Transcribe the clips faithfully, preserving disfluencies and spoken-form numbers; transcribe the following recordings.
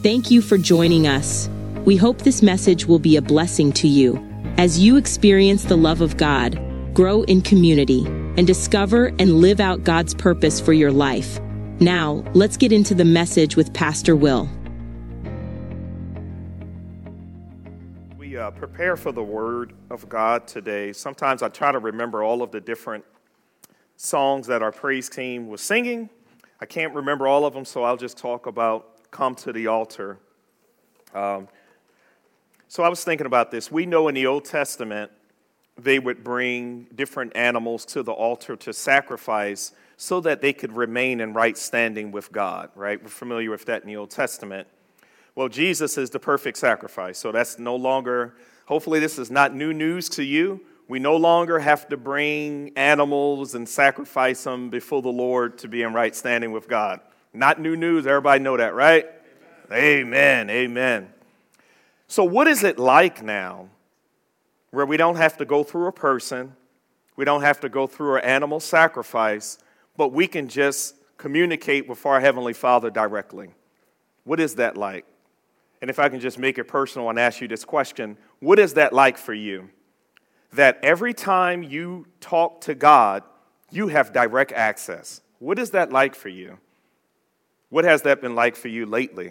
Thank you for joining us. We hope this message will be a blessing to you as you experience the love of God, grow in community, and discover and live out God's purpose for your life. Now, let's get into the message with Pastor Will. We uh, prepare for the Word of God today. Sometimes I try to remember all of the different songs that our praise team was singing. I can't remember all of them, so I'll just talk about Come to the Altar. Um, so I was thinking about this. We know in the Old Testament, they would bring different animals to the altar to sacrifice so that they could remain in right standing with God, right? We're familiar with that in the Old Testament. Well, Jesus is the perfect sacrifice, so that's no longer, hopefully this is not new news to you. We no longer have to bring animals and sacrifice them before the Lord to be in right standing with God. Not new news, everybody know that, right? Amen, amen. amen. So what is it like now where we don't have to go through a person, we don't have to go through an animal sacrifice, but we can just communicate with our Heavenly Father directly? What is that like? And if I can just make it personal and ask you this question, what is that like for you? That every time you talk to God, you have direct access. What is that like for you? What has that been like for you lately?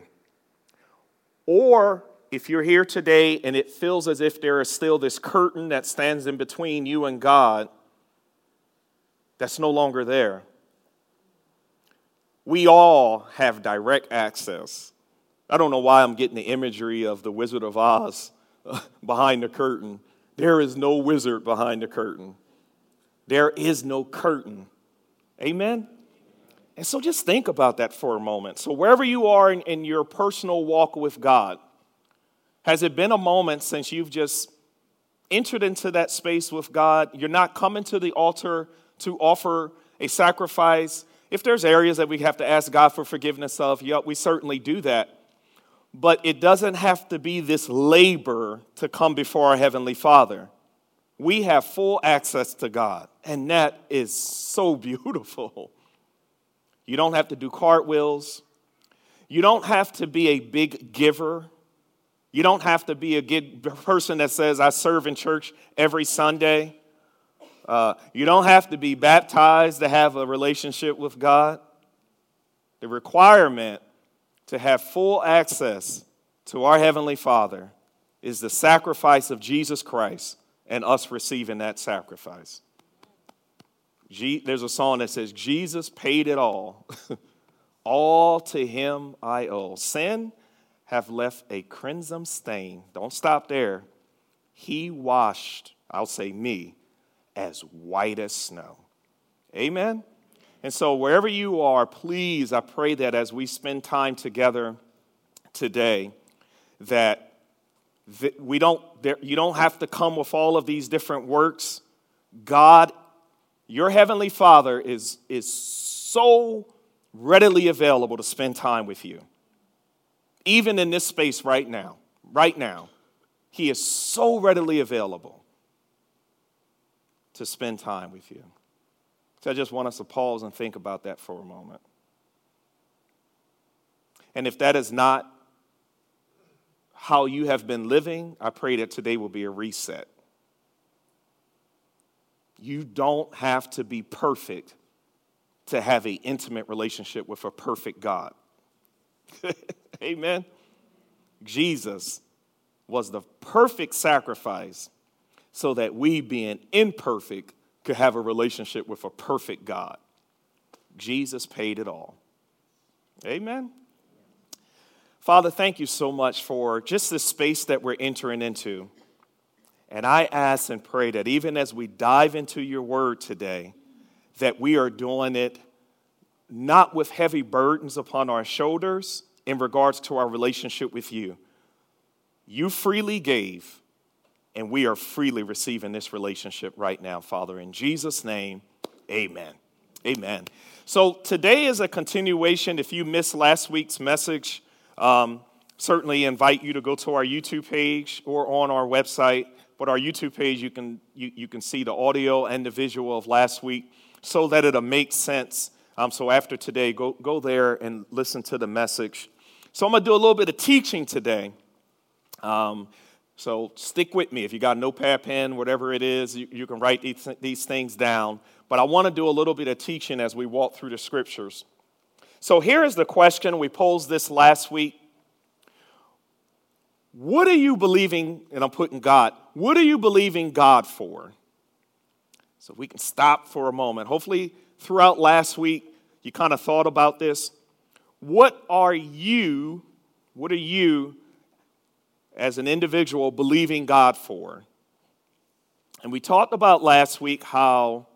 Or if you're here today and it feels as if there is still this curtain that stands in between you and God, that's no longer there. We all have direct access. I don't know why I'm getting the imagery of the Wizard of Oz behind the curtain. There is no wizard behind the curtain. There is no curtain. Amen? And so just think about that for a moment. So wherever you are in, in your personal walk with God, has it been a moment since you've just entered into that space with God? You're not coming to the altar to offer a sacrifice. If there's areas that we have to ask God for forgiveness of, yeah, we certainly do that. But it doesn't have to be this labor to come before our Heavenly Father. We have full access to God, and that is so beautiful. You don't have to do cartwheels. You don't have to be a big giver. You don't have to be a good person that says, I serve in church every Sunday. Uh, you don't have to be baptized to have a relationship with God. The requirement to have full access to our Heavenly Father is the sacrifice of Jesus Christ and us receiving that sacrifice. There's a song that says, Jesus paid it all. All to him I owe. Sin have left a crimson stain. Don't stop there. He washed, I'll say me, as white as snow. Amen? And so wherever you are, please, I pray that as we spend time together today, that we don't, you don't have to come with all of these different works. God, your Heavenly Father is, is so readily available to spend time with you. Even in this space right now, right now, he is so readily available to spend time with you. So I just want us to pause and think about that for a moment. And if that is not how you have been living, I pray that today will be a reset. You don't have to be perfect to have an intimate relationship with a perfect God. Amen. Jesus was the perfect sacrifice so that we, being imperfect, could have a relationship with a perfect God. Jesus paid it all. Amen. Father, thank you so much for just the space that we're entering into. And I ask and pray that even as we dive into your word today, that we are doing it not with heavy burdens upon our shoulders in regards to our relationship with you. You freely gave, and we are freely receiving this relationship right now, Father. In Jesus' name, amen. Amen. So today is a continuation. If you missed last week's message, um, certainly invite you to go to our YouTube page or on our website. But our YouTube page, you can you, you can see the audio and the visual of last week so that it'll make sense. Um, so after today, go, go there and listen to the message So I'm going to do a little bit of teaching today. Um, so stick with me. If you got a notepad, pen, whatever it is, you, you can write these, these things down. But I want to do a little bit of teaching as we walk through the scriptures. So here is the question. We posed this last week. What are you believing, and I'm putting God, what are you believing God for? So we can stop for a moment. Hopefully throughout last week, you kind of thought about this. What are you, what are you as an individual believing God for? And we talked about last week how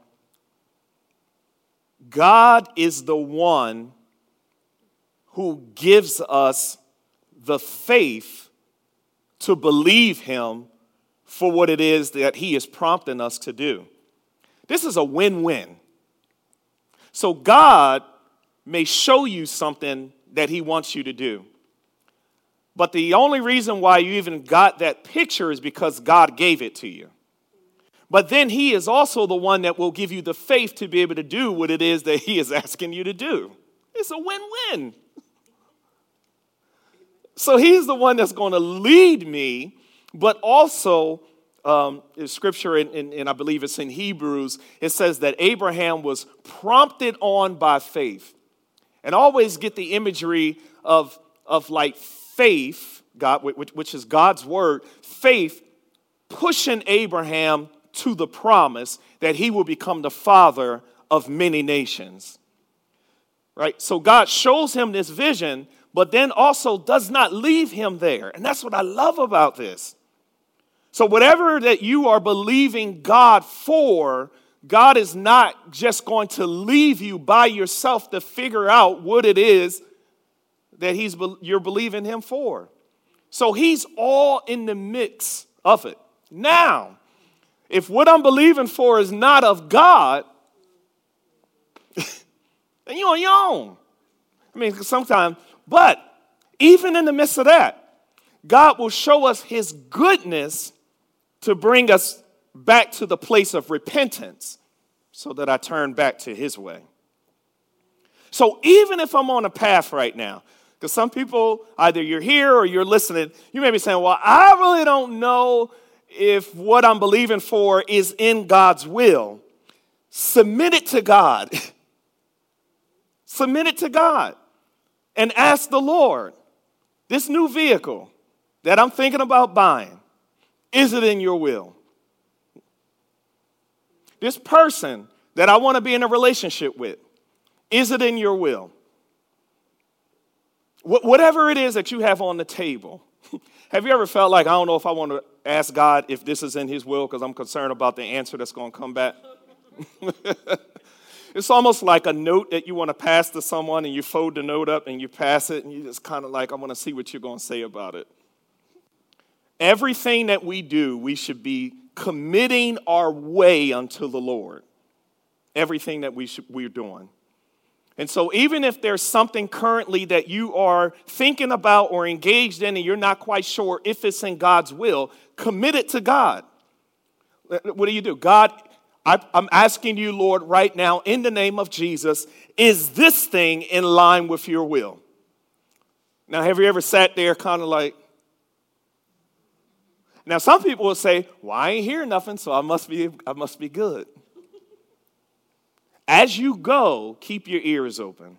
God is the one who gives us the faith to believe him for what it is that he is prompting us to do. This is a win-win. So God may show you something that he wants you to do. But the only reason why you even got that picture is because God gave it to you. But then he is also the one that will give you the faith to be able to do what it is that he is asking you to do. It's a win-win. So he's the one that's going to lead me, but also um, in scripture, and in, in, in, I believe it's in Hebrews, it says that Abraham was prompted on by faith. And I always get the imagery of, of like faith, God, which, which is God's word, faith pushing Abraham to the promise that he will become the father of many nations. Right? So God shows him this vision, but then also does not leave him there. And that's what I love about this. So whatever that you are believing God for, God is not just going to leave you by yourself to figure out what it is that he's you're believing him for. So he's all in the mix of it. Now, if what I'm believing for is not of God, then you're on your own. I mean, sometimes, but even in the midst of that, God will show us his goodness to bring us back to the place of repentance so that I turn back to his way. So even if I'm on a path right now, because some people, either you're here or you're listening, you may be saying, well, I really don't know if what I'm believing for is in God's will. Submit it to God. Submit it to God and ask the Lord, this new vehicle that I'm thinking about buying, is it in your will? This person that I want to be in a relationship with, is it in your will? Wh- whatever it is that you have on the table, have you ever felt like, I don't know if I want to ask God if this is in his will because I'm concerned about the answer that's going to come back? It's almost like a note that you want to pass to someone and you fold the note up and you pass it and you just kind of like, I want to see what you're going to say about it. Everything that we do, we should be committing our way unto the Lord. Everything that we should, we're doing. And so even if there's something currently that you are thinking about or engaged in and you're not quite sure if it's in God's will, commit it to God. What do you do? God, I, I'm asking you, Lord, right now, in the name of Jesus, is this thing in line with your will? Now, have you ever sat there kind of like, now some people will say, well, I ain't hear nothing, so I must be, I must be good. As you go, keep your ears open.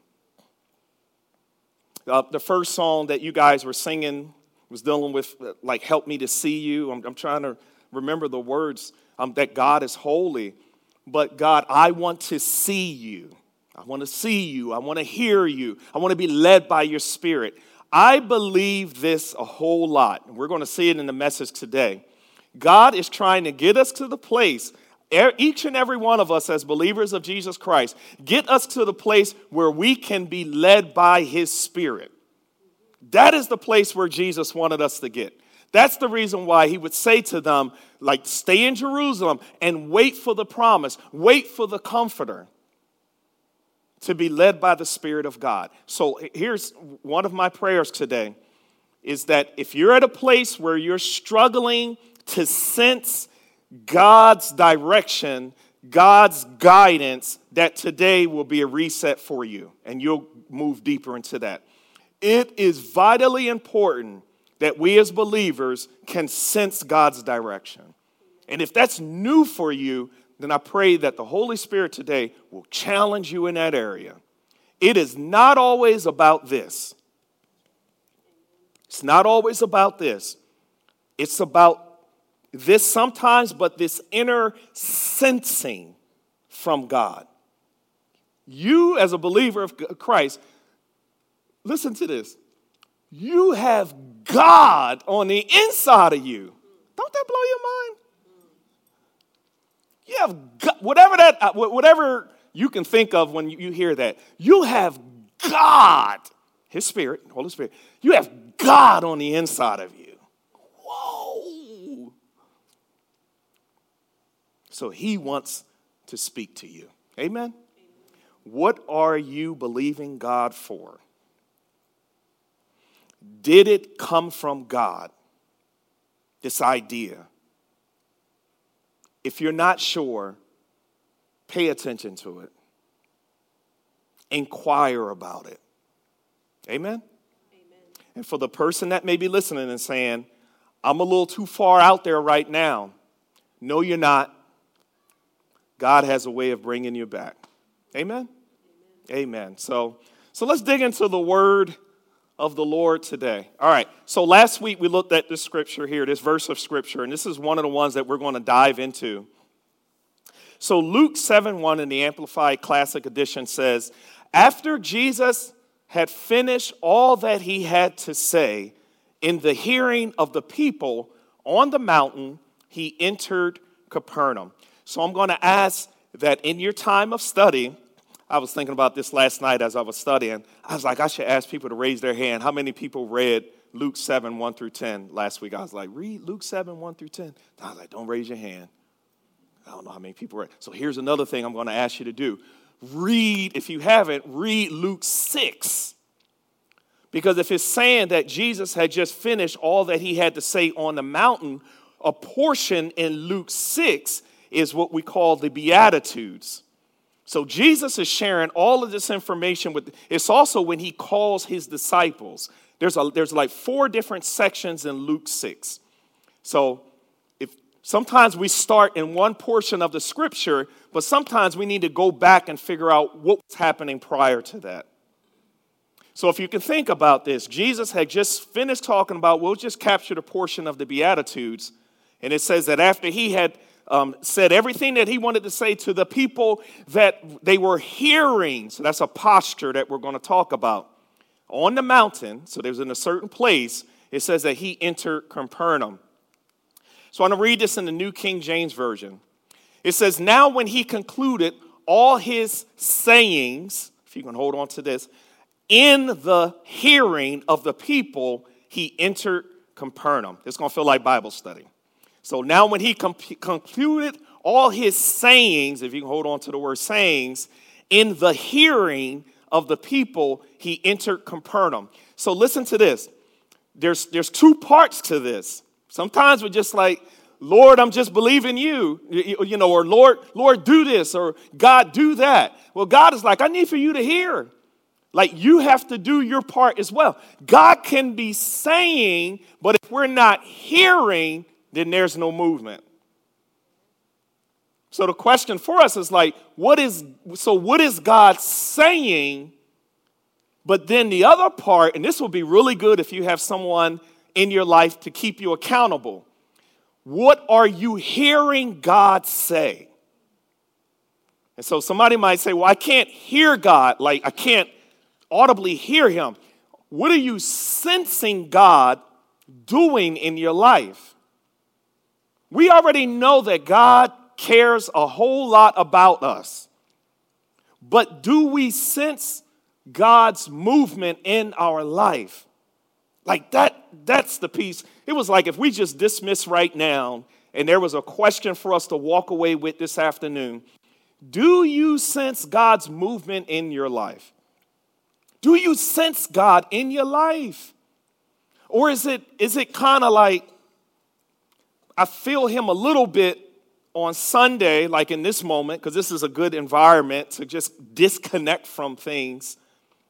Uh, the first song that you guys were singing was dealing with, like, help me to see you. I'm, I'm trying to remember the words, um, that God is holy. But God, I want to see you. I want to see you. I want to hear you. I want to be led by your spirit. I believe this a whole lot. We're going to see it in the message today. God is trying to get us to the place, each and every one of us as believers of Jesus Christ, get us to the place where we can be led by his spirit. That is the place where Jesus wanted us to get. That's the reason why he would say to them, like, stay in Jerusalem and wait for the promise, wait for the comforter, to be led by the Spirit of God. So here's one of my prayers today, is that if you're at a place where you're struggling to sense God's direction, God's guidance, that today will be a reset for you and you'll move deeper into that. It is vitally important that we as believers can sense God's direction. And if that's new for you, then I pray that the Holy Spirit today will challenge you in that area. It is not always about this. It's not always about this. It's about this sometimes, but this inner sensing from God. You, as a believer of Christ, listen to this. You have God on the inside of you. Don't that blow your mind? You have God, whatever that, whatever you can think of when you hear that. You have God, His Spirit, Holy Spirit. You have God on the inside of you. Whoa. So He wants to speak to you. Amen? What are you believing God for? Did it come from God, this idea? If you're not sure, pay attention to it. Inquire about it. Amen? Amen? And for the person that may be listening and saying, I'm a little too far out there right now. No, you're not. God has a way of bringing you back. Amen? Amen. Amen. So, so let's dig into the word of the Lord today. All right. So last week we looked at this scripture here, this verse of scripture, and this is one of the ones that we're going to dive into. So Luke seven one in the Amplified Classic Edition says, after Jesus had finished all that he had to say in the hearing of the people on the mountain, he entered Capernaum. So I'm going to ask that in your time of study, I was thinking about this last night as I was studying. I was like, I should ask people to raise their hand. How many people read Luke seven, one through ten last week? I was like, read Luke seven, one through ten. I was like, don't raise your hand. I don't know how many people read. So here's another thing I'm going to ask you to do. Read, if you haven't, read Luke six. Because if it's saying that Jesus had just finished all that he had to say on the mountain, a portion in Luke six is what we call the Beatitudes. So Jesus is sharing all of this information with, it's also when he calls his disciples. There's a, there's like four different sections in Luke six. So if sometimes we start in one portion of the scripture, but sometimes we need to go back and figure out what was happening prior to that. So if you can think about this, Jesus had just finished talking about, we'll just capture the portion of the Beatitudes. And it says that after he had Um, said everything that he wanted to say to the people that they were hearing. So that's a posture that we're going to talk about. On the mountain, so there's in a certain place, it says that he entered Capernaum. So I'm going to read this in the New King James Version. It says, now when he concluded all his sayings, if you can hold on to this, in the hearing of the people, he entered Capernaum. It's going to feel like Bible study. So now when he comp- concluded all his sayings, if you can hold on to the word sayings, in the hearing of the people, he entered Capernaum. So listen to this. There's, there's two parts to this. Sometimes we're just like, Lord, I'm just believing you, you, you know, or Lord, Lord, do this, or God, do that. Well, God is like, I need for you to hear. Like, you have to do your part as well. God can be saying, but if we're not hearing, then there's no movement. So the question for us is like, what is, so what is God saying? But then the other part, and this will be really good if you have someone in your life to keep you accountable. What are you hearing God say? And so somebody might say, well, I can't hear God. Like, I can't audibly hear him. What are you sensing God doing in your life? We already know that God cares a whole lot about us. But do we sense God's movement in our life? Like that, that's the piece. It was like if we just dismiss right now and there was a question for us to walk away with this afternoon. Do you sense God's movement in your life? Do you sense God in your life? Or is it, is it kind of like, I feel him a little bit on Sunday, like in this moment, because this is a good environment to just disconnect from things.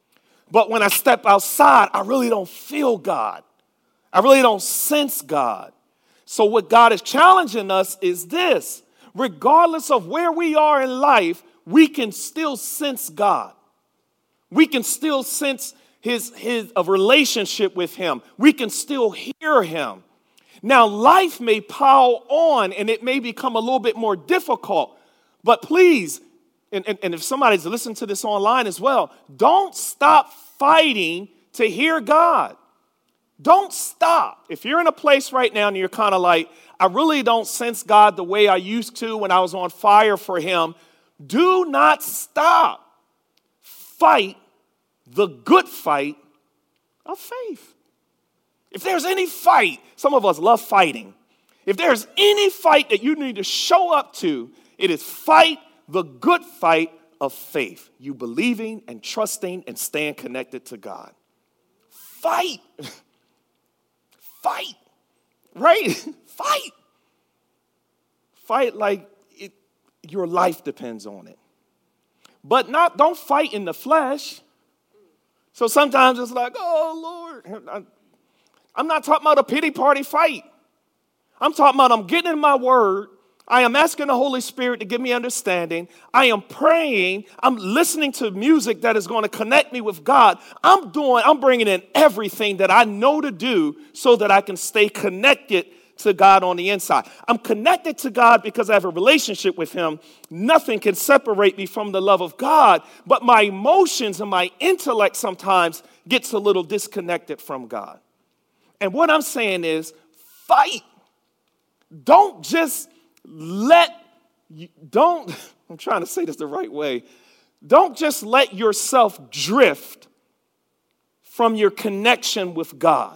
But when I step outside, I really don't feel God. I really don't sense God. So what God is challenging us is this. Regardless of where we are in life, we can still sense God. We can still sense his, his a relationship with him. We can still hear him. Now, life may pile on and it may become a little bit more difficult. But please, and, and, and if somebody's listening to this online as well, don't stop fighting to hear God. Don't stop. If you're in a place right now and you're kind of like, I really don't sense God the way I used to when I was on fire for him, do not stop. Fight the good fight of faith. If there's any fight, some of us love fighting. If there's any fight that you need to show up to, it is fight the good fight of faith. You believing and trusting and staying connected to God. Fight. Fight. Right? Fight. Fight like it, your life depends on it. But not, don't fight in the flesh. So sometimes it's like, oh, Lord. I'm not talking about a pity party fight. I'm talking about I'm getting in my word. I am asking the Holy Spirit to give me understanding. I am praying. I'm listening to music that is going to connect me with God. I'm doing, I'm bringing in everything that I know to do so that I can stay connected to God on the inside. I'm connected to God because I have a relationship with him. Nothing can separate me from the love of God, but my emotions and my intellect sometimes gets a little disconnected from God. And what I'm saying is fight. Don't just let, don't, I'm trying to say this the right way. Don't just let yourself drift from your connection with God.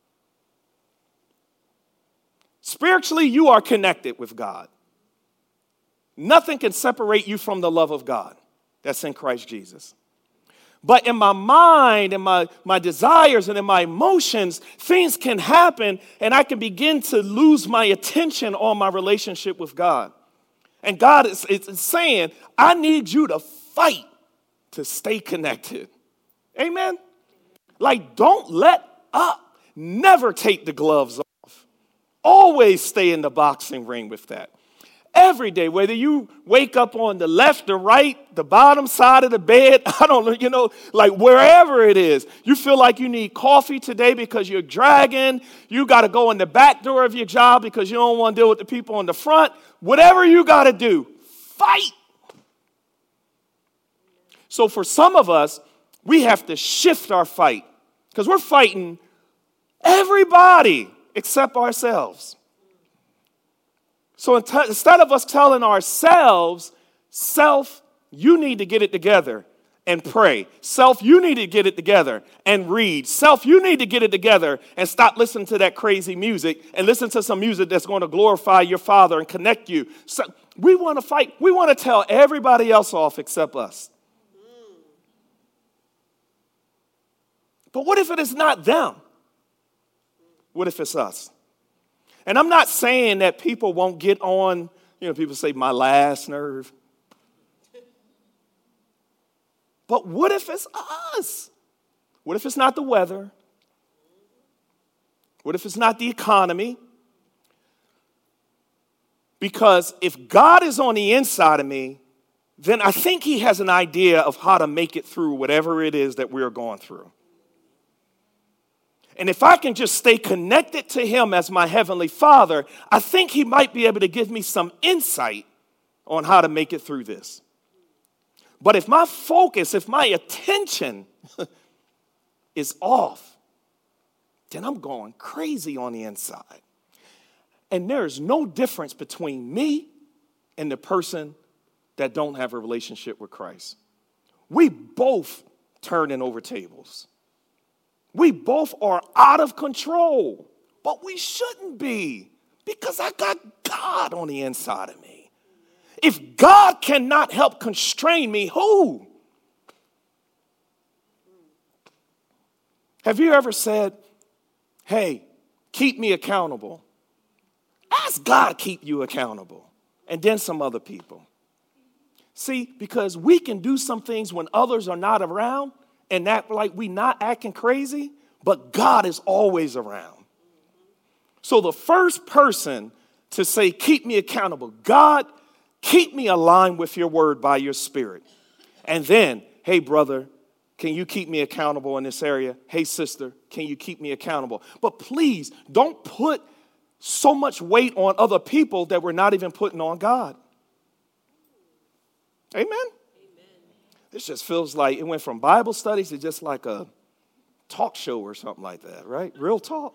Spiritually, you are connected with God. Nothing can separate you from the love of God that's in Christ Jesus. But in my mind and my, my desires and in my emotions, things can happen and I can begin to lose my attention on my relationship with God. And God is, is saying, I need you to fight to stay connected. Amen? Like, don't let up. Never take the gloves off. Always stay in the boxing ring with that. Every day, whether you wake up on the left or right, the bottom side of the bed, I don't know, you know, like wherever it is, you feel like you need coffee today because you're dragging, you got to go in the back door of your job because you don't want to deal with the people in the front. Whatever you got to do, fight. So for some of us, we have to shift our fight because we're fighting everybody except ourselves. So instead of us telling ourselves, self, you need to get it together and pray. Self, you need to get it together and read. Self, you need to get it together and stop listening to that crazy music and listen to some music that's going to glorify your Father and connect you. So we want to fight. We want to tell everybody else off except us. But what if it is not them? What if it's us? And I'm not saying that people won't get on, you know, people say my last nerve. But what if it's us? What if it's not the weather? What if it's not the economy? Because if God is on the inside of me, then I think he has an idea of how to make it through whatever it is that we're going through. And if I can just stay connected to him as my heavenly Father, I think he might be able to give me some insight on how to make it through this. But if my focus, if my attention is off, then I'm going crazy on the inside. And there is no difference between me and the person that don't have a relationship with Christ. We both turning over tables. We both are out of control, but we shouldn't be because I got God on the inside of me. If God cannot help constrain me, who? Have you ever said, hey, keep me accountable? Ask God to keep you accountable, and then some other people. See, because we can do some things when others are not around, and act like we not acting crazy, but God is always around. So the first person to say, keep me accountable, God, keep me aligned with your word by your spirit. And then, hey, brother, can you keep me accountable in this area? Hey, sister, can you keep me accountable? But please don't put so much weight on other people that we're not even putting on God. Amen? Amen. This just feels like it went from Bible studies to just like a talk show or something like that, right? Real talk.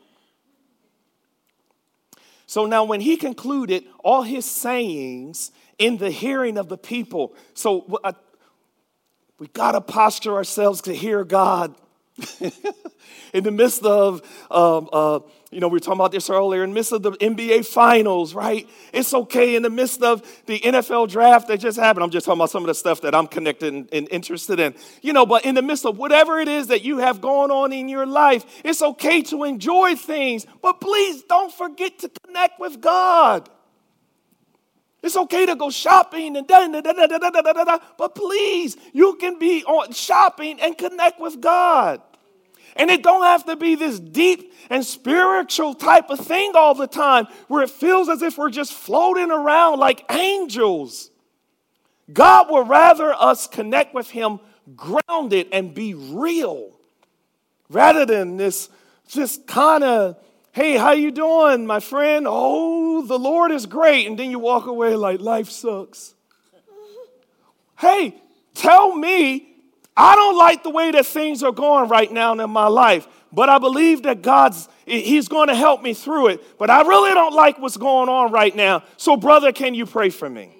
So now when he concluded all his sayings in the hearing of the people, so uh, we got to posture ourselves to hear God. In the midst of, um, uh, you know, we were talking about this earlier, in the midst of the N B A finals, right? It's okay in the midst of the N F L draft that just happened. I'm just talking about some of the stuff that I'm connected and, and interested in. You know, but in the midst of whatever it is that you have going on in your life, it's okay to enjoy things. But please don't forget to connect with God. It's okay to go shopping and da da da da da da da da da, but please, you can be on shopping and connect with God. And it don't have to be this deep and spiritual type of thing all the time where it feels as if we're just floating around like angels. God would rather us connect with him grounded and be real rather than this just kind of, hey, how you doing, my friend? Oh, the Lord is great. And then you walk away like life sucks. Hey, tell me, I don't like the way that things are going right now in my life, but I believe that God's, he's going to help me through it. But I really don't like what's going on right now. So, brother, can you pray for me? Amen.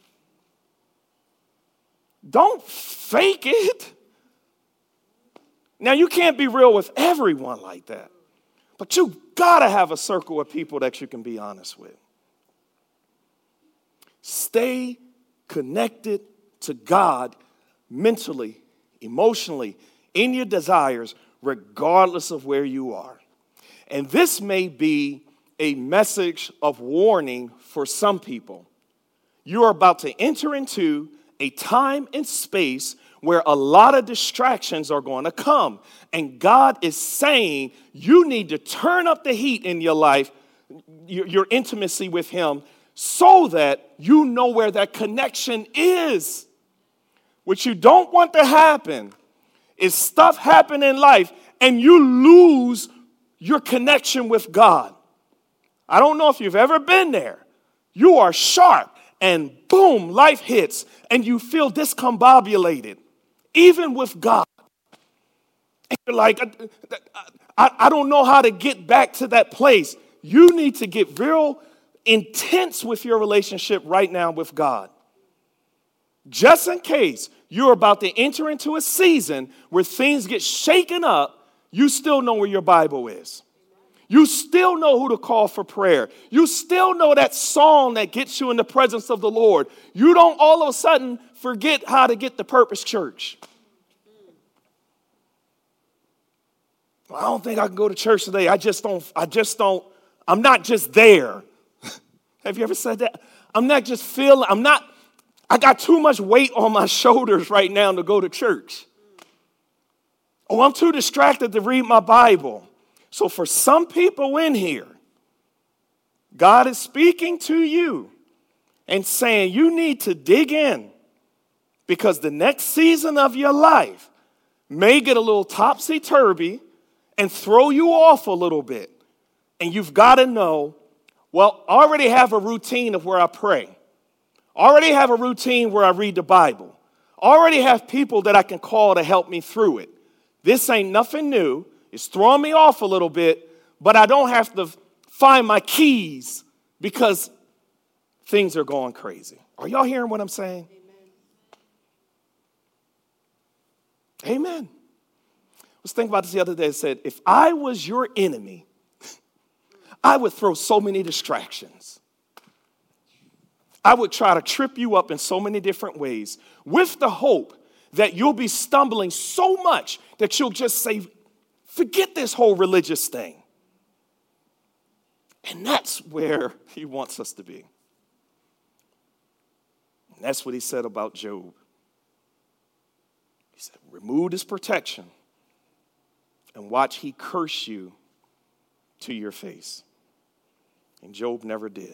Don't fake it. Now, you can't be real with everyone like that, but you got to have a circle of people that you can be honest with. Stay connected to God mentally, emotionally, in your desires, regardless of where you are. And this may be a message of warning for some people. You are about to enter into a time and space where a lot of distractions are going to come. And God is saying you need to turn up the heat in your life, your, your intimacy with him, so that you know where that connection is. What you don't want to happen is stuff happen in life and you lose your connection with God. I don't know if you've ever been there. You are sharp and boom, life hits and you feel discombobulated, even with God. And you're like, I, I, I don't know how to get back to that place. You need to get real intense with your relationship right now with God. Just in case you're about to enter into a season where things get shaken up, you still know where your Bible is. You still know who to call for prayer. You still know that song that gets you in the presence of the Lord. You don't all of a sudden forget how to get to Purpose Church. I don't think I can go to church today. I just don't, I just don't, I'm not just there. Have you ever said that? I'm not just feeling, I'm not, I got too much weight on my shoulders right now to go to church. Oh, I'm too distracted to read my Bible. So for some people in here, God is speaking to you and saying you need to dig in because the next season of your life may get a little topsy-turvy and throw you off a little bit. And you've got to know, well, I already have a routine of where I pray. Already have a routine where I read the Bible. Already have people that I can call to help me through it. This ain't nothing new. It's throwing me off a little bit, but I don't have to find my keys because things are going crazy. Are y'all hearing what I'm saying? Amen. Amen. I was thinking about this the other day. I said, if I was your enemy, I would throw so many distractions. I would try to trip you up in so many different ways with the hope that you'll be stumbling so much that you'll just say, forget this whole religious thing. And that's where he wants us to be. And that's what he said about Job. He said, remove his protection and watch he curse you to your face. And Job never did.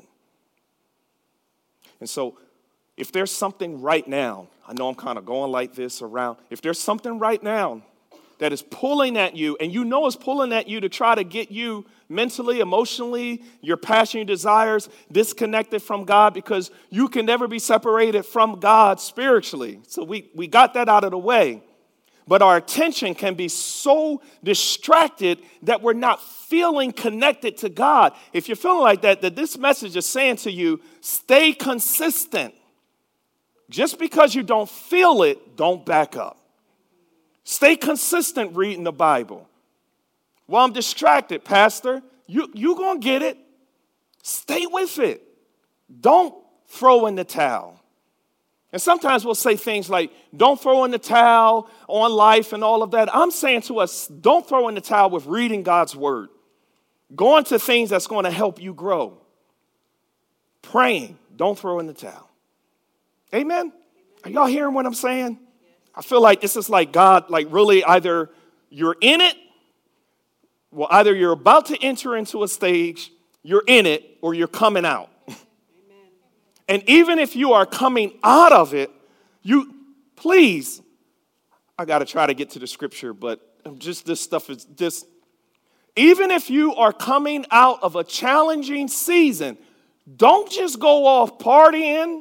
And so if there's something right now, I know I'm kind of going like this around. If there's something right now that is pulling at you, and you know it's pulling at you to try to get you mentally, emotionally, your passion, your desires, disconnected from God, because you can never be separated from God spiritually. So we, we got that out of the way. But our attention can be so distracted that we're not feeling connected to God. If you're feeling like that, that this message is saying to you, stay consistent. Just because you don't feel it, don't back up. Stay consistent reading the Bible. Well, I'm distracted, Pastor. You, you're going to get it. Stay with it. Don't throw in the towel. And sometimes we'll say things like, don't throw in the towel on life and all of that. I'm saying to us, don't throw in the towel with reading God's word. Going to things that's going to help you grow. Praying, don't throw in the towel. Amen? Are y'all hearing what I'm saying? I feel like this is like God, like really either you're in it, well, either you're about to enter into a stage, you're in it, or you're coming out. Amen. And even if you are coming out of it, you, please, I got to try to get to the scripture, but just this stuff is just, even if you are coming out of a challenging season, don't just go off partying.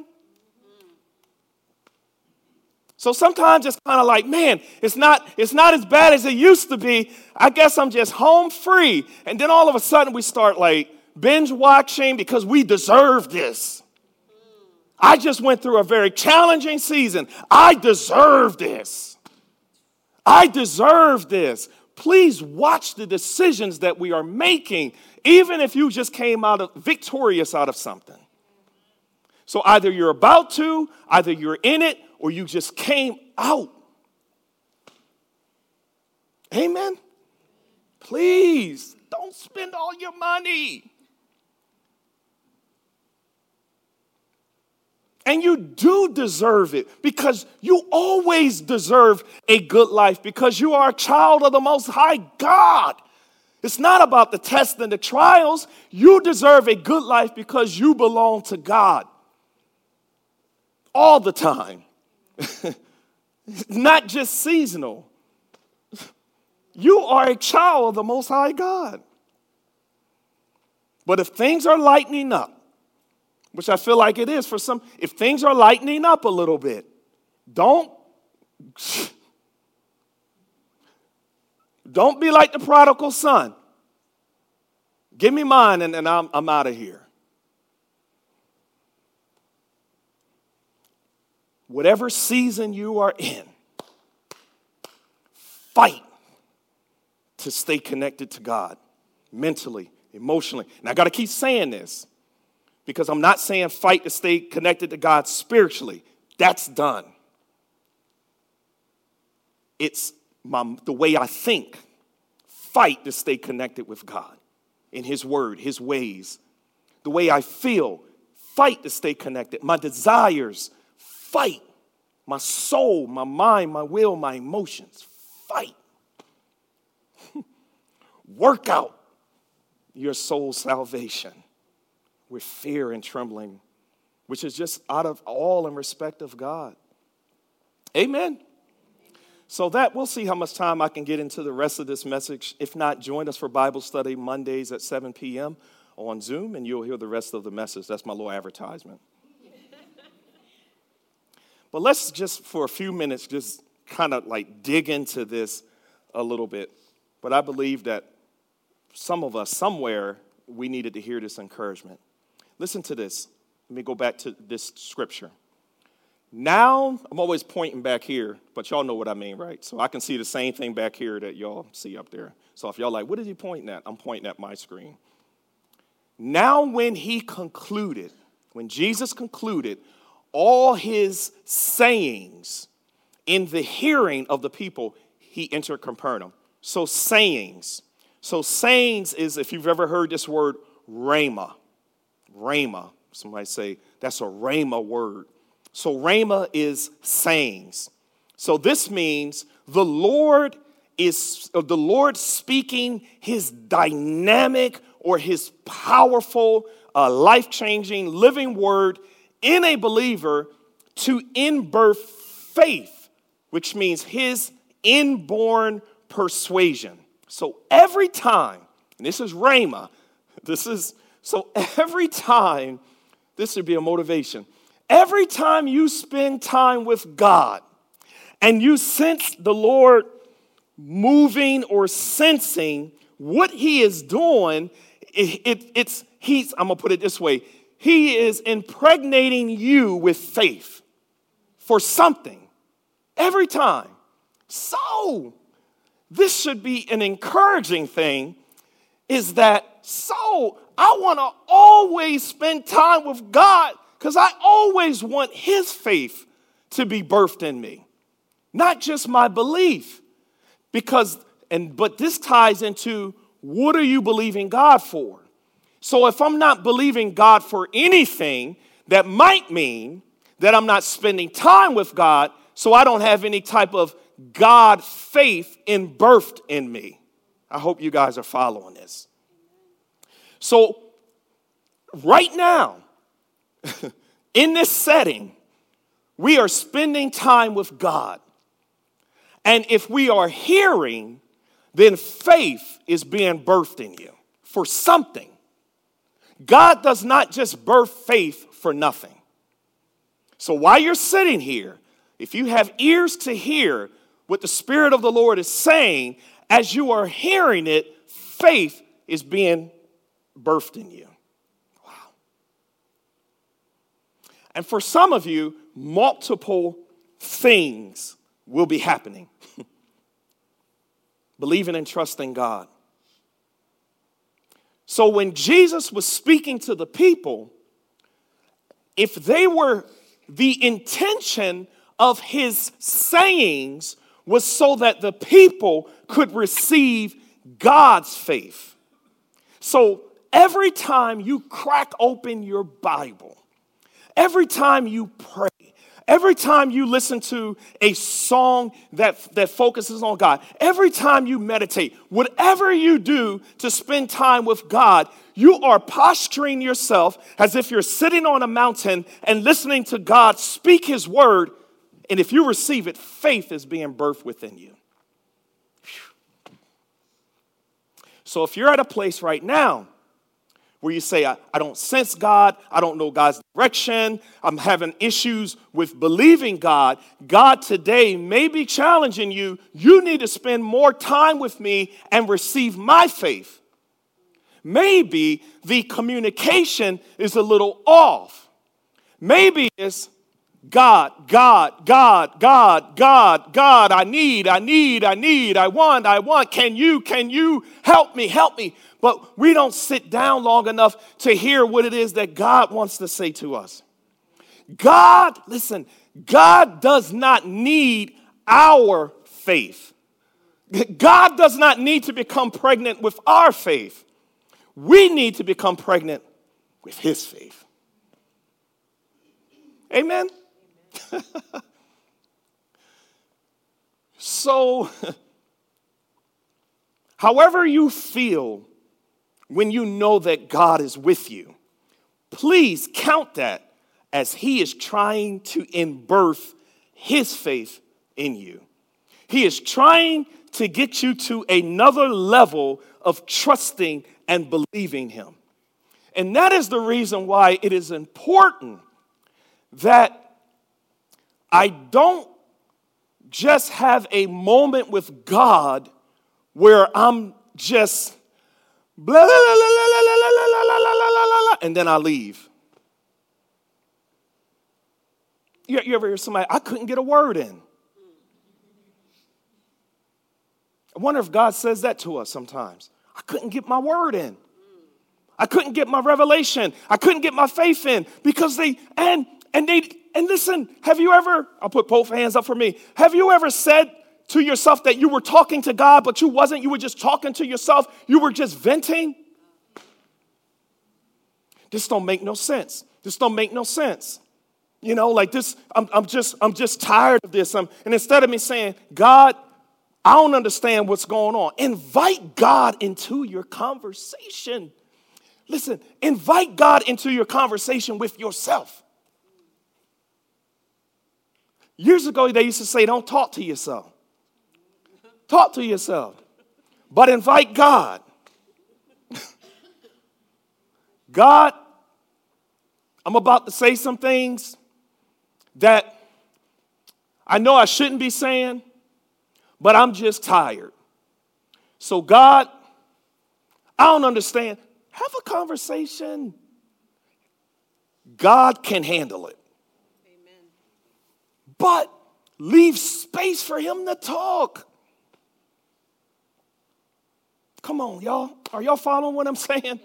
So sometimes it's kind of like, man, it's not, it's not as bad as it used to be. I guess I'm just home free. And then all of a sudden we start like binge watching because we deserve this. I just went through a very challenging season. I deserve this. I deserve this. Please watch the decisions that we are making, even if you just came out of victorious out of something. So either you're about to, either you're in it, or you just came out. Amen? Please, don't spend all your money. And you do deserve it, because you always deserve a good life, because you are a child of the Most High God. It's not about the tests and the trials. You deserve a good life because you belong to God all the time. Not just seasonal. You are a child of the Most High God. But if things are lightening up, which I feel like it is for some, if things are lightening up a little bit, don't, don't be like the prodigal son. Give me mine and, and I'm, I'm out of here. Whatever season you are in, fight to stay connected to God mentally, emotionally. And I got to keep saying this because I'm not saying fight to stay connected to God spiritually. That's done. It's my, the way I think. Fight to stay connected with God in his word, his ways. The way I feel, fight to stay connected. My desires, fight. My soul, my mind, my will, my emotions, fight. Work out your soul's salvation with fear and trembling, which is just out of all in respect of God. Amen. So that, we'll see how much time I can get into the rest of this message. If not, join us for Bible study Mondays at seven p.m. on Zoom, and you'll hear the rest of the message. That's my little advertisement. But let's just for a few minutes just kind of like dig into this a little bit. But I believe that some of us, somewhere, we needed to hear this encouragement. Listen to this. Let me go back to this scripture. Now, I'm always pointing back here, but y'all know what I mean, right? So I can see the same thing back here that y'all see up there. So if y'all like, what is he pointing at? I'm pointing at my screen. Now when he concluded, when Jesus concluded all his sayings in the hearing of the people, he entered Capernaum. So sayings. So sayings is, if you've ever heard this word, rhema. Rhema. Somebody say, that's a rhema word. So rhema is sayings. So this means the Lord is the Lord speaking his dynamic or his powerful, uh, life-changing, living word in a believer to in-birth faith, which means his inborn persuasion. So every time, and this is Rhema, this is, so every time, this should be a motivation. Every time you spend time with God and you sense the Lord moving or sensing what he is doing, it, it, it's, he's, I'm going to put it this way, he is impregnating you with faith for something every time. So, this should be an encouraging thing, is that, so, I want to always spend time with God because I always want his faith to be birthed in me, not just my belief. Because, and but this ties into, what are you believing God for? So if I'm not believing God for anything, that might mean that I'm not spending time with God, so I don't have any type of God faith in birthed in me. I hope you guys are following this. So right now, in this setting, we are spending time with God. And if we are hearing, then faith is being birthed in you for something. God does not just birth faith for nothing. So while you're sitting here, if you have ears to hear what the Spirit of the Lord is saying, as you are hearing it, faith is being birthed in you. Wow. And for some of you, multiple things will be happening. Believing and trusting God. So when Jesus was speaking to the people, if they were, the intention of his sayings was so that the people could receive God's faith. So every time you crack open your Bible, every time you pray, every time you listen to a song that, that focuses on God, every time you meditate, whatever you do to spend time with God, you are posturing yourself as if you're sitting on a mountain and listening to God speak his word. And if you receive it, faith is being birthed within you. So if you're at a place right now where you say, I, I don't sense God, I don't know God's direction, I'm having issues with believing God, God today may be challenging you. You need to spend more time with me and receive my faith. Maybe the communication is a little off. Maybe it's God, God, God, God, God, God, I need, I need, I need, I want, I want. Can you, can you help me, help me? But we don't sit down long enough to hear what it is that God wants to say to us. God, listen, God does not need our faith. God does not need to become pregnant with our faith. We need to become pregnant with his faith. Amen? So, however you feel when you know that God is with you, please count that as he is trying to inbirth his faith in you. He is trying to get you to another level of trusting and believing him. And that is the reason why it is important that I don't just have a moment with God where I'm just blah, blah, blah, blah, blah, blah, blah, blah, blah, blah, and then I leave. You, you ever hear somebody, I couldn't get a word in. I wonder if God says that to us sometimes. I couldn't get my word in. I couldn't get my revelation. I couldn't get my faith in because they, and, and they, and listen, have you ever, I'll put both hands up for me. Have you ever said to yourself that you were talking to God, but you wasn't, you were just talking to yourself. You were just venting. This don't make no sense. This don't make no sense. You know, like this, I'm, I'm just, I'm just tired of this. I'm, and instead of me saying, God, I don't understand what's going on, invite God into your conversation. Listen, invite God into your conversation with yourself. Years ago, they used to say, don't talk to yourself. Talk to yourself. But invite God. God, I'm about to say some things that I know I shouldn't be saying, but I'm just tired. So God, I don't understand. Have a conversation. God can handle it. Amen. But leave space for him to talk. Come on, y'all. Are y'all following what I'm saying? Amen.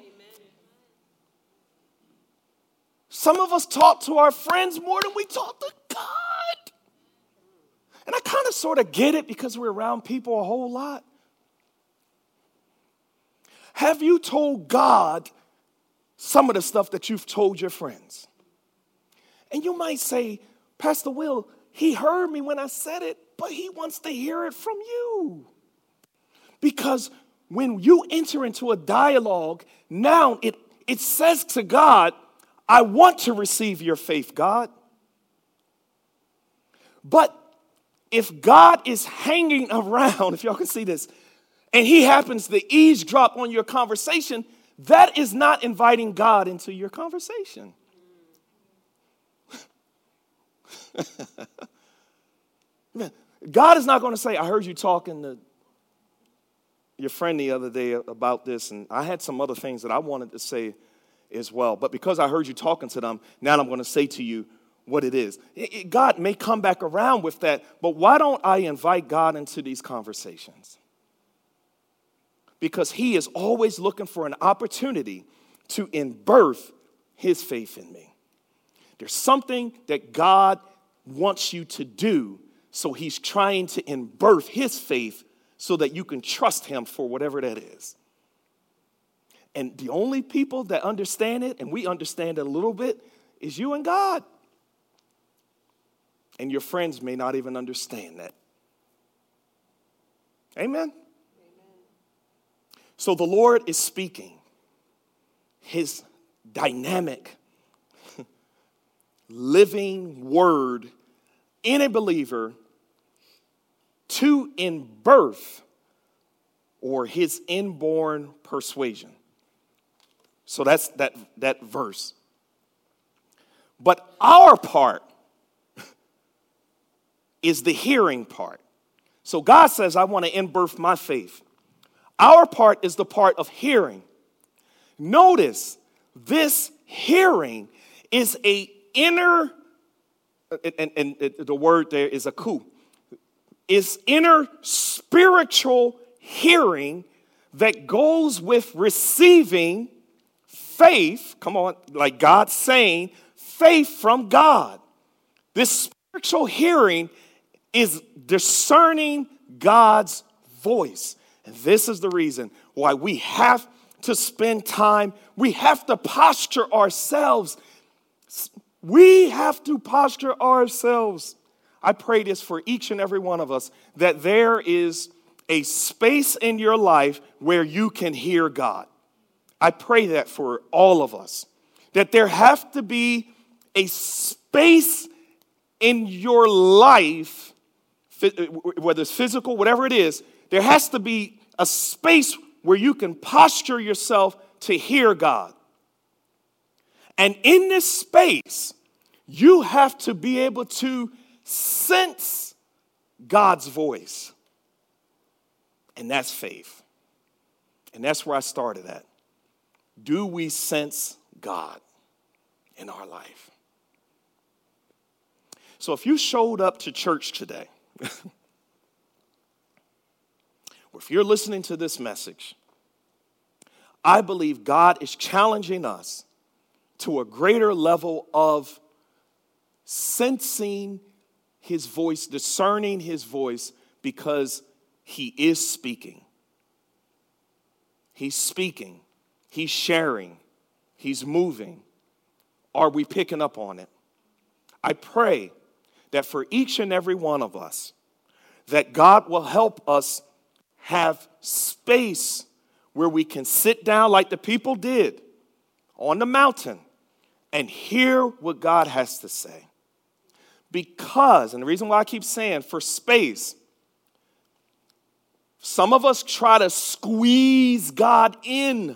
Some of us talk to our friends more than we talk to God. And I kind of sort of get it because we're around people a whole lot. Have you told God some of the stuff that you've told your friends? And you might say, Pastor Will, he heard me when I said it, but he wants to hear it from you. Because when you enter into a dialogue, now it, it says to God, I want to receive your faith, God. But if God is hanging around, if y'all can see this, and he happens to eavesdrop on your conversation, that is not inviting God into your conversation. God is not going to say, I heard you talking to your friend the other day about this, and I had some other things that I wanted to say as well. But because I heard you talking to them, now I'm going to say to you what it is. It, it, God may come back around with that, but why don't I invite God into these conversations? Because he is always looking for an opportunity to embirth his faith in me. There's something that God wants you to do, so he's trying to embirth his faith so that you can trust him for whatever that is. And the only people that understand it, and we understand it a little bit, is you and God. And your friends may not even understand that. Amen? So the Lord is speaking his dynamic, living word in a believer to embirth or his inborn persuasion. So that's that, that verse. But our part is the hearing part. So God says, I want to embirth my faith. Our part is the part of hearing. Notice, this hearing is a inner, and, and, and the word there is a ku, is inner spiritual hearing that goes with receiving faith. Come on, like God saying, faith from God. This spiritual hearing is discerning God's voice. And this is the reason why we have to spend time. We have to posture ourselves. We have to posture ourselves. I pray this for each and every one of us, that there is a space in your life where you can hear God. I pray that for all of us, that there has to be a space in your life, whether it's physical, whatever it is, there has to be a space where you can posture yourself to hear God. And in this space, you have to be able to sense God's voice. And that's faith. And that's where I started at. Do we sense God in our life? So if you showed up to church today, or if you're listening to this message, I believe God is challenging us to a greater level of sensing his voice, discerning his voice, because he is speaking. He's speaking. He's sharing. He's moving. Are we picking up on it? I pray that for each and every one of us, that God will help us have space where we can sit down like the people did on the mountain and hear what God has to say. Because, and the reason why I keep saying for space, some of us try to squeeze God in.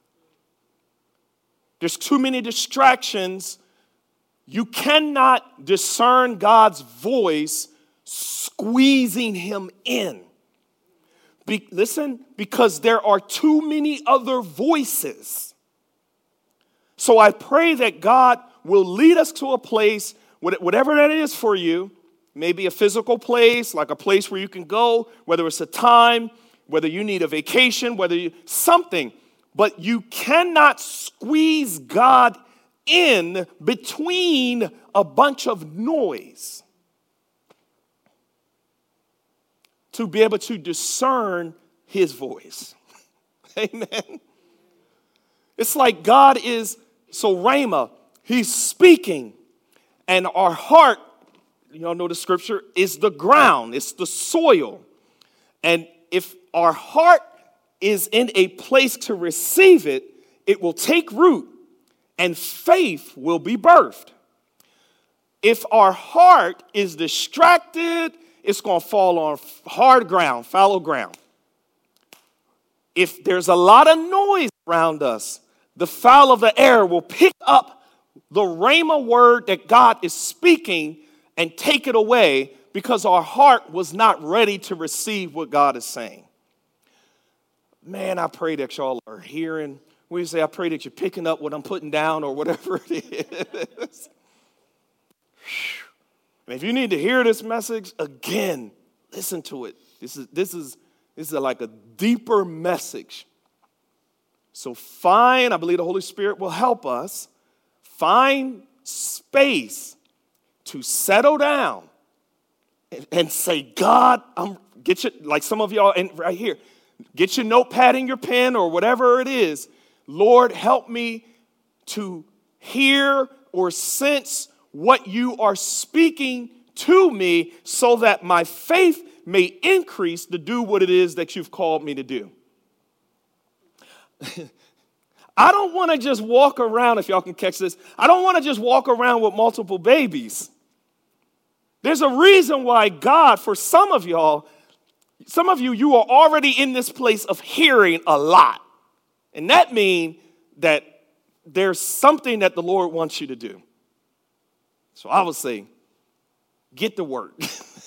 There's too many distractions. You cannot discern God's voice squeezing him in. Be, listen, because there are too many other voices. So I pray that God will lead us to a place, whatever that is for you, maybe a physical place, like a place where you can go, whether it's a time, whether you need a vacation, whether you, something. But you cannot squeeze God in between a bunch of noise to be able to discern his voice. Amen. It's like God is, so Rhema, he's speaking, and our heart, y'all know the scripture, is the ground, it's the soil. And if our heart is in a place to receive it, it will take root, and faith will be birthed. If our heart is distracted, it's going to fall on hard ground, fallow ground. If there's a lot of noise around us, the fowl of the air will pick up the rhema word that God is speaking and take it away because our heart was not ready to receive what God is saying. Man, I pray that y'all are hearing. What do you say? I pray that you're picking up what I'm putting down or whatever it is. And if you need to hear this message again, listen to it. This is this is this is like a deeper message. So find, I believe the Holy Spirit will help us find space to settle down and, and say, God, I'm get your, like some of y'all in, right here, get your notepad and your pen or whatever it is. Lord, help me to hear or sense what you are speaking to me so that my faith may increase to do what it is that you've called me to do. I don't want to just walk around, if y'all can catch this, I don't want to just walk around with multiple babies. There's a reason why God, for some of y'all, some of you, you are already in this place of hearing a lot. And that means that there's something that the Lord wants you to do. So I would say, get to work.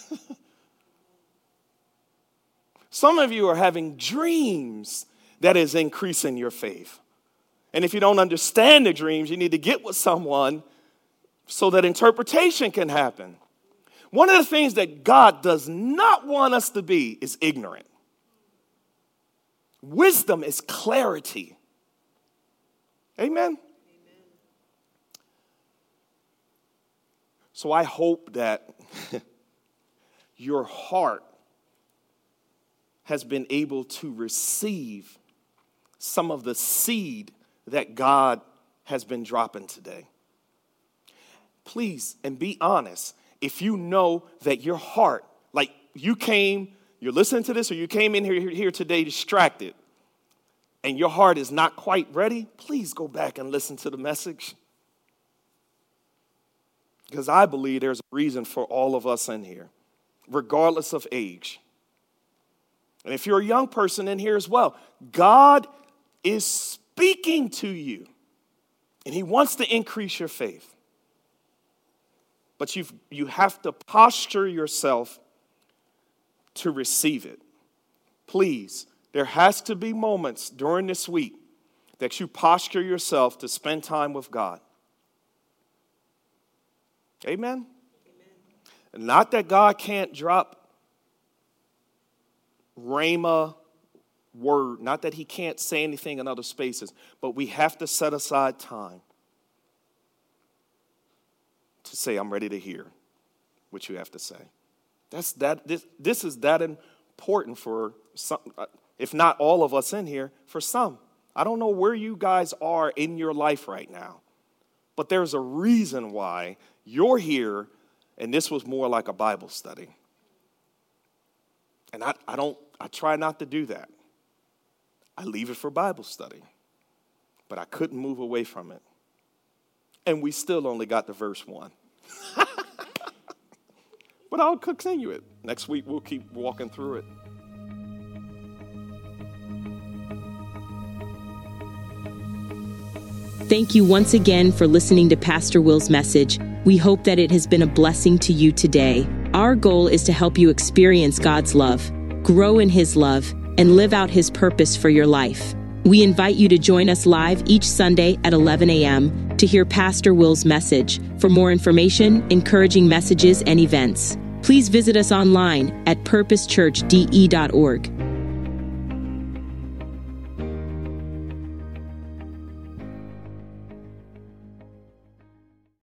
Some of you are having dreams that is increasing your faith. And if you don't understand the dreams, you need to get with someone so that interpretation can happen. One of the things that God does not want us to be is ignorant. Wisdom is clarity. Amen? Amen. So I hope that your heart has been able to receive some of the seed that God has been dropping today. Please, and be honest, if you know that your heart, like you came, you're listening to this, or you came in here, here today distracted, and your heart is not quite ready, please go back and listen to the message. Because I believe there's a reason for all of us in here, regardless of age. And if you're a young person in here as well, God is speaking to you, and he wants to increase your faith. But you you have to posture yourself to receive it. Please, there has to be moments during this week that you posture yourself to spend time with God. Amen? Amen. Not that God can't drop rhema word, not that he can't say anything in other spaces, but we have to set aside time to say, I'm ready to hear what you have to say. That's that. This, this is that important for some, if not all of us in here, for some. I don't know where you guys are in your life right now, But there's a reason why you're here, and this was more like a Bible study. And I, I don't, I try not to do that. I leave it for Bible study. But I couldn't move away from it. And we still only got to verse one. But I'll continue it. Next week, we'll keep walking through it. Thank you once again for listening to Pastor Will's message. We hope that it has been a blessing to you today. Our goal is to help you experience God's love, grow in His love, and live out His purpose for your life. We invite you to join us live each Sunday at eleven a.m. to hear Pastor Will's message. For more information, encouraging messages, and events, please visit us online at purpose church d e dot org.